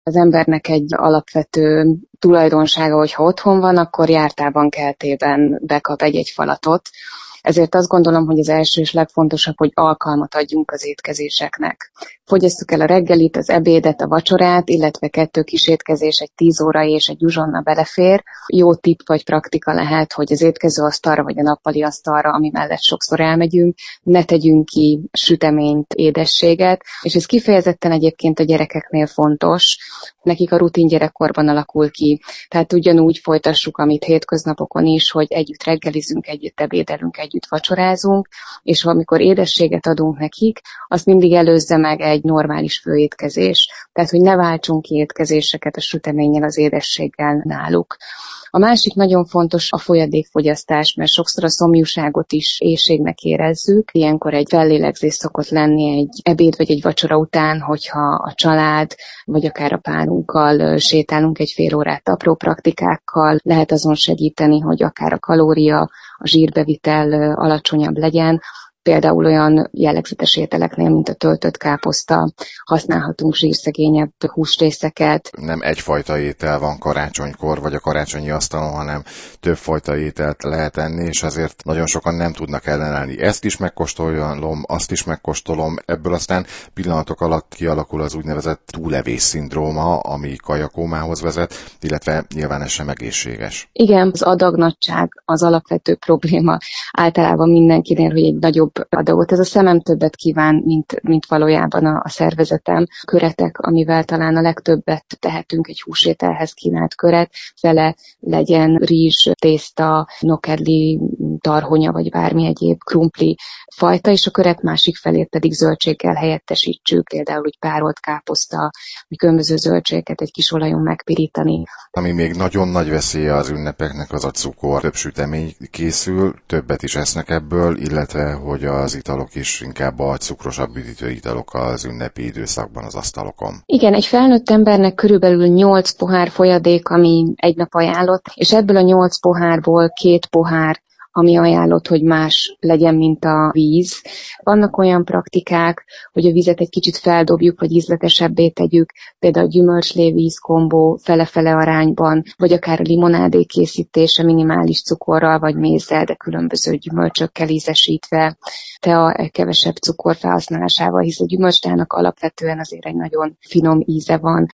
Az embernek egy alapvető tulajdonsága, hogyha otthon van, akkor jártában keltében bekap egy-egy falatot. Ezért azt gondolom, hogy az első és legfontosabb, hogy alkalmat adjunk az étkezéseknek. Fogyasszuk el a reggelit, az ebédet, a vacsorát, illetve 2 kisétkezés, egy 10 órai és egy uzsonna belefér. Jó tipp vagy praktika lehet, hogy az étkezőasztalra vagy a nappali asztalra, ami mellett sokszor elmegyünk, ne tegyünk ki süteményt, édességet, és ez kifejezetten egyébként a gyerekeknél fontos. Nekik a rutin gyerekkorban alakul ki. Tehát ugyanúgy folytassuk, amit hétköznapokon is, hogy együtt reggelizünk, együtt ebédelünk, együtt vacsorázunk, és amikor édességet adunk nekik, azt mindig előzze meg egy normális főétkezés. Tehát, hogy ne váltsunk ki étkezéseket a süteménnyel, az édességgel náluk. A másik nagyon fontos a folyadékfogyasztás, mert sokszor a szomjúságot is éhségnek érezzük. Ilyenkor egy fellélegzés szokott lenni egy ebéd vagy egy vacsora után, hogyha a család vagy akár a párunkkal sétálunk egy fél órát apró praktikákkal, lehet azon segíteni, hogy akár a kalória, a zsírbevitel alacsonyabb legyen. Például olyan jellegzetes ételeknél, mint a töltött káposzta, használhatunk zsírszegényebb húsrészeket. Nem egyfajta étel van karácsonykor, vagy a karácsonyi asztalon, hanem többfajta ételt lehet enni, és azért nagyon sokan nem tudnak ellenállni. Ezt is megkóstolom, azt is megkóstolom, ebből aztán pillanatok alatt kialakul az úgynevezett túlevés-szindróma, ami kajakómához vezet, illetve nyilván ez sem egészséges. Igen, az adagnagyság az alapvető probléma általában mindenkinél, hogy egy nagyobb adagot. Ez a szemem többet kíván, mint valójában a szervezetem. Köretek, amivel talán a legtöbbet tehetünk egy húsételhez kínált köret, fele legyen rizs, tészta, nokedli, tarhonya, vagy bármi egyéb krumpli fajta, és a köret másik felét pedig zöldséggel helyettesítsük, például úgy párolt káposzta, vagy különböző zöldségeket egy kis olajon megpirítani. Ami még nagyon nagy veszélye az ünnepeknek, az a cukor. Több sütemény készül, többet is esznek ebből, illetve hogy az italok is inkább a cukrosabb üdítő italok az ünnepi időszakban az asztalokon. Igen, egy felnőtt embernek körülbelül 8 pohár folyadék, ami egy nap ajánlott, és ebből a 8 pohárból 2 pohár ami ajánlott, hogy más legyen, mint a víz. Vannak olyan praktikák, hogy a vizet egy kicsit feldobjuk, vagy ízletesebbé tegyük, például a gyümölcslé-víz kombó fele-fele arányban, vagy akár a limonádé készítése minimális cukorral, vagy mézzel, de különböző gyümölcsökkel ízesítve, tea kevesebb cukor felhasználásával, hisz a gyümölcstának alapvetően azért egy nagyon finom íze van.